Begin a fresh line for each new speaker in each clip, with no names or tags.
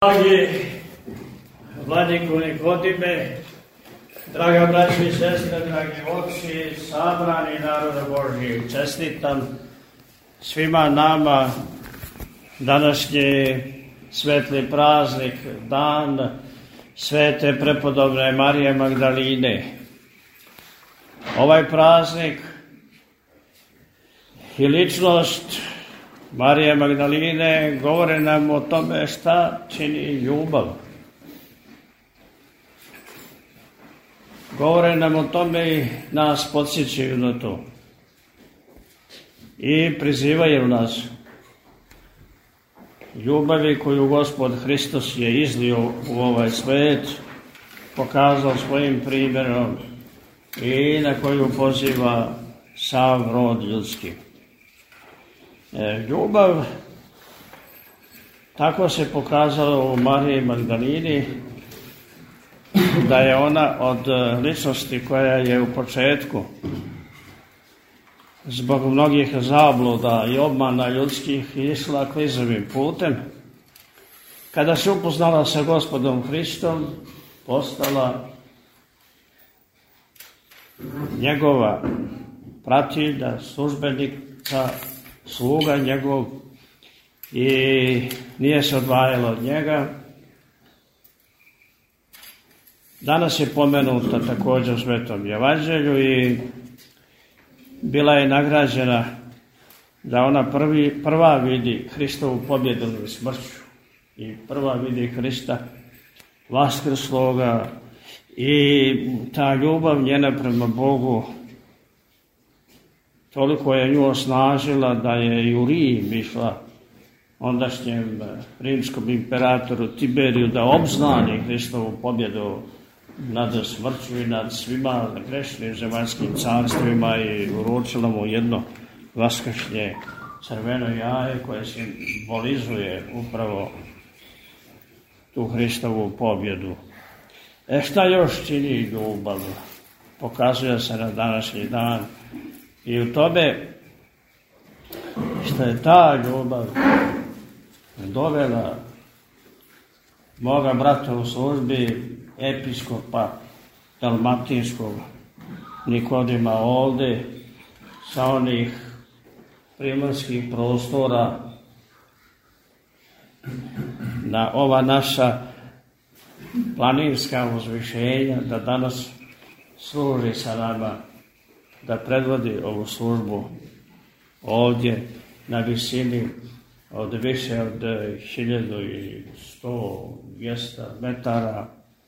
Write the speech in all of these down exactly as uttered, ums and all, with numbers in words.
Dragi Vladiko Nikodime, draga braći i sestre, dragi oči, sabrani naroda Božji, čestitam svima nama današnji svetli praznik, dan svete prepodobne Marije Magdaline. Ovaj praznik i ličnost Marije Magdaline govore nam o tome šta čini ljubav. Govore nam o tome i nas podsjećaju na to. I prizivaju nas ljubavi koju Gospod Hristos je izlio u ovaj svet, pokazao svojim primjerom i na koju poziva sav rod ljudski. E, ljubav tako se pokazala u Mariji Magdalini, da je ona od ličnosti koja je u početku zbog mnogih zabluda i obmana ljudskih išla klizavim putem, kada se upoznala sa Gospodom Hristom, postala njegova pratilja, službenika, sluga njegov i nije se odvajala od njega. Danas je pomenuta također u Svetom Evanđelju i bila je nagrađena da ona prvi, prva vidi Hristovu pobjedu nad smrću i prva vidi Hrista vaskrsloga i ta ljubav njena prema Bogu toliko je nju osnažila da je i u Rim išla ondašnjem rimskom imperatoru Tiberiju da obznani Hristovu pobjedu nad smrću i nad svima grešnim zemaljskim carstvima i uručila mu jedno vaskršnje crveno jaje koje simbolizuje upravo tu Hristovu pobjedu. E šta još čini ljubav? Pokazuje se na današnji dan i u tome što je ta ljubav dovela moga brata u službi episkopa dalmatinskog Nikodima ovde sa onih primorskih prostora na ova naša planinska uzvišenja, da danas služi sa nama, da predvodi ovu službu ovdje na visini od više od hiljadu i sto, dvjesto metara.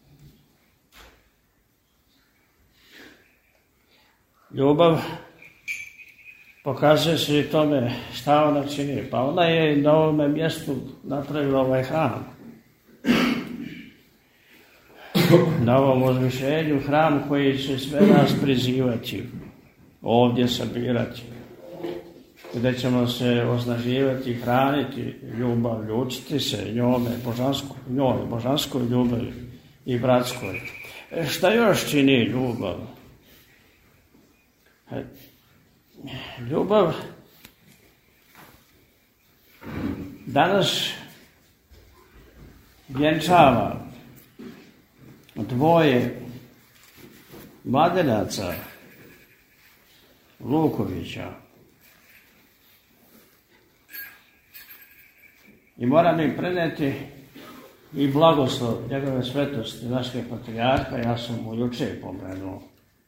Ljubav pokazuje se i tome šta ona čini. Pa ona je na ovome mjestu napravila ovaj hram. Na ovom uzvišenju hram koji će sve nas prizivati, ovdje sabirati, gdje ćemo se osnaživati, hraniti ljubav, učiti se njome, božanskoj, njoj, božanskoj ljubavi i bratskoj. E, šta još čini ljubav? E, ljubav danas vjenčava dvoje mladenaca Lukovića. I moram im preneti i blagoslov njegove svetosti našeg patrijarha. Ja sam mu juče pomenuo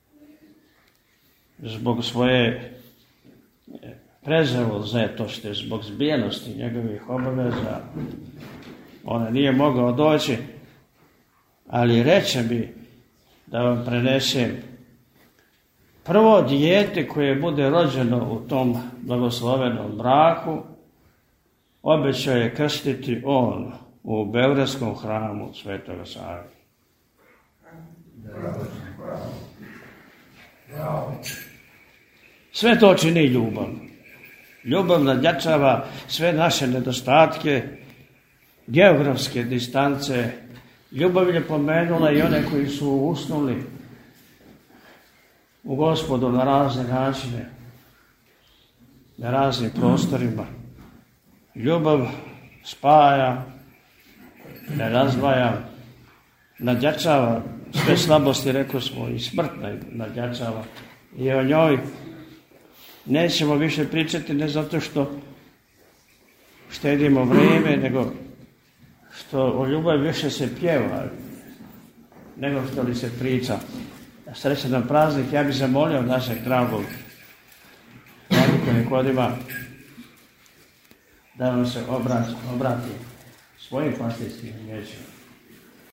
zbog svoje prezauzetosti, zbog zbijenosti njegovih obaveza. Ona nije mogao doći, ali reče mi da vam prenesem prvo dijete koje bude rođeno u tom blagoslovenom braku, obećao je krstiti on u Beogradskom hramu Svetoga Save. Sve to čini ljubav. Ljubav nadjačava sve naše nedostatke, geografske distance. Ljubav je pomenula i one koji su usnuli u Gospodu na razne načine, na raznim prostorima. Ljubav spaja, ne razdvaja, nadjačava sve slabosti, rekli smo, i smrt nadjačava. I o njoj nećemo više pričati, ne zato što štedimo vrijeme, nego što o ljubavi više se pjeva, nego što li se priča. Srećan nam praznik, ja bih zamolio našeg dragog Vladiku Nikodima da vam se obrati, obrati svojim pastirskim riječima.